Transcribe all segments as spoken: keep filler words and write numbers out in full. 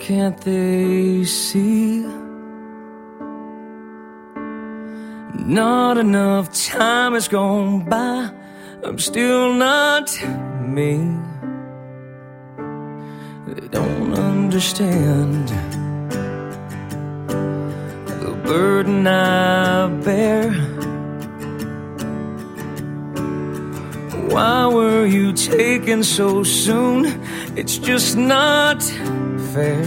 can't they see? Not enough time has gone by, I'm still not me. They don't understand the burden I bear. Why were you taken so soon? It's just not fair.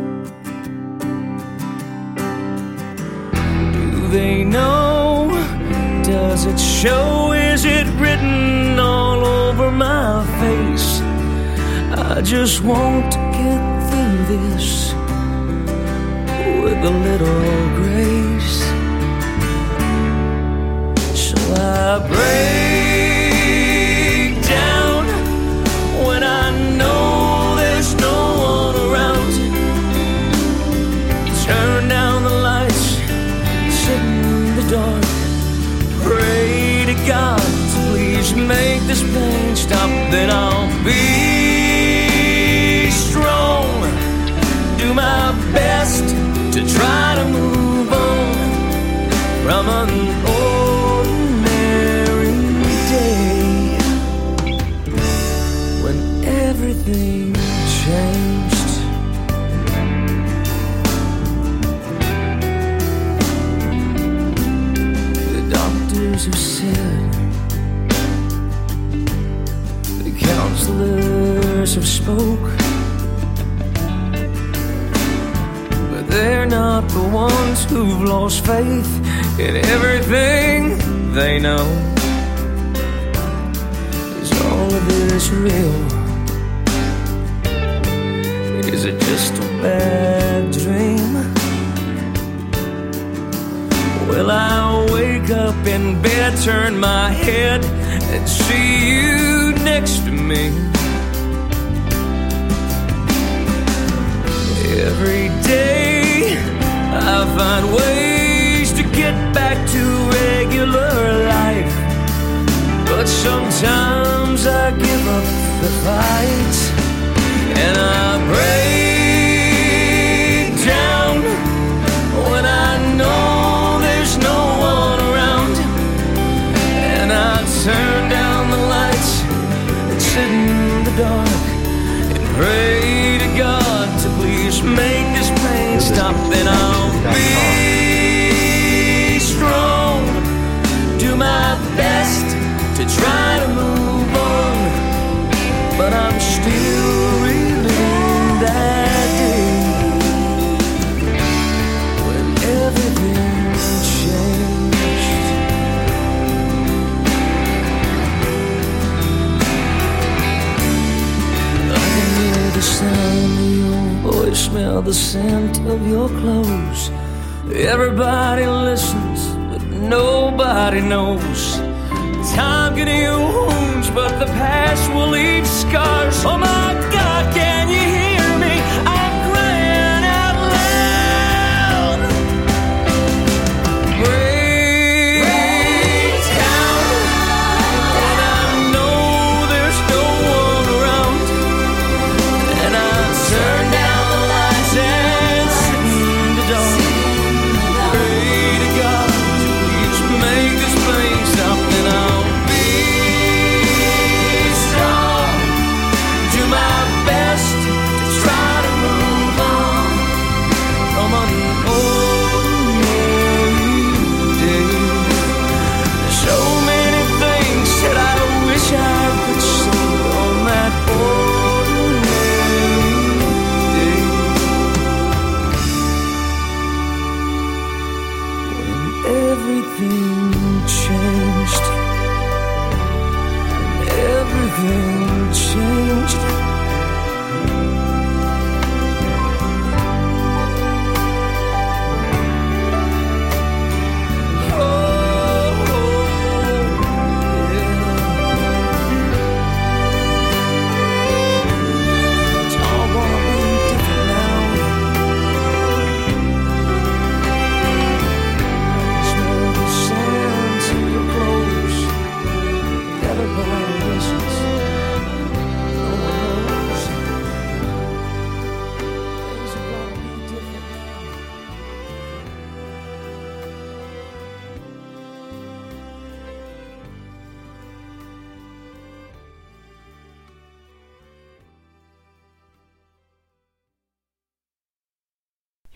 Do they know? Does it show? Is it written all over my face? I just want to get through this with a little grace. Shall I break down when I know there's no one around? Turn down the lights, sit in the dark, pray to God to please make this pain stop. Then I'll be strong, do my best to try to move on from an ordinary day when everything changed. The doctors have said, the counselors have spoke, but they're not the ones who've lost faith in everything they know. Is all of this real? Is it just a bad dream? Will I wake up in bed, turn my head, and see you next to me? Every day I find ways to get back to regular life, but sometimes I give up the fight and I break down when I know there's no one around. And I turn down the lights and sit in the dark and pray to God to please make this pain stop. Then I'll be strong, do my best to try to move on, but I'm still reliving that day when everything changed. I can hear the sound of your voice, smell the scent of your clothes. Everybody listens, but nobody knows. Time can heal wounds, but the past will leave scars. Oh my God, can you hear me? I'm crying out loud. Break down when I know there's no one around, and I turn down the lights and sit in the dark. Pray to God to please make this pain stop. Then I'll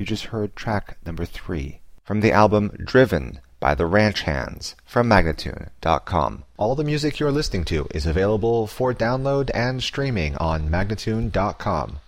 You just heard track number three from the album Driven by the Ranch Hands from Magnatune dot com. All the music you're listening to is available for download and streaming on Magnatune dot com.